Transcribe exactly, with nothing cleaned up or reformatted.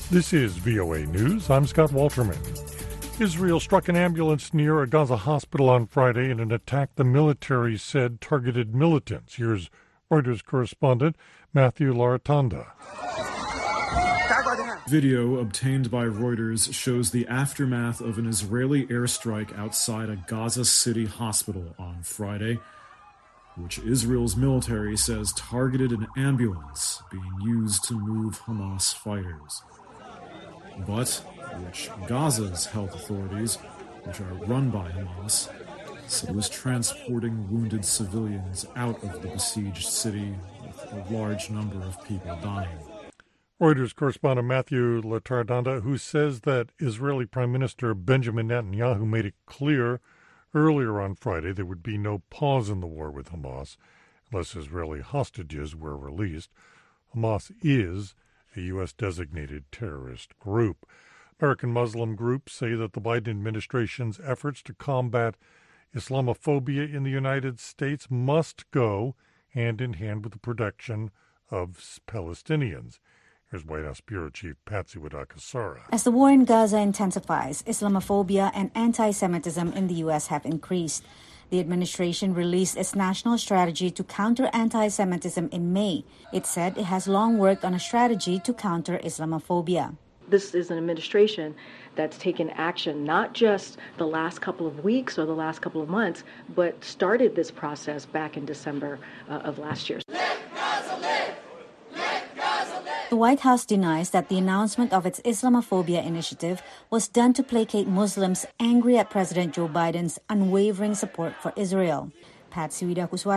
This is V O A News. I'm Scott Walterman. Israel struck an ambulance near a Gaza hospital on Friday in an attack the military said targeted militants. Here's Reuters correspondent Matthew Laratanda. Video obtained by Reuters shows the aftermath of an Israeli airstrike outside a Gaza City hospital on Friday, which Israel's military says targeted an ambulance being used to move Hamas fighters. But which Gaza's health authorities, which are run by Hamas, said was transporting wounded civilians out of the besieged city, with a large number of people dying. Reuters correspondent Matthew Laratanda, who says that Israeli Prime Minister Benjamin Netanyahu made it clear earlier on Friday there would be no pause in the war with Hamas unless Israeli hostages were released. Hamas is a U S-designated terrorist group. American Muslim groups say that the Biden administration's efforts to combat Islamophobia in the United States must go hand in hand with the protection of Palestinians. Here's White House Bureau Chief Patsy Widakuswara. As the war in Gaza intensifies, Islamophobia and anti-Semitism in the U S have increased. The administration released its national strategy to counter anti-Semitism in May. It said it has long worked on a strategy to counter Islamophobia. This is an administration that's taken action not just the last couple of weeks or the last couple of months, but started this process back in December uh, of last year. Let Gaza live! Let Gaza live! The White House denies that the announcement of its Islamophobia initiative was done to placate Muslims angry at President Joe Biden's unwavering support for Israel. Patsy Widakuswara.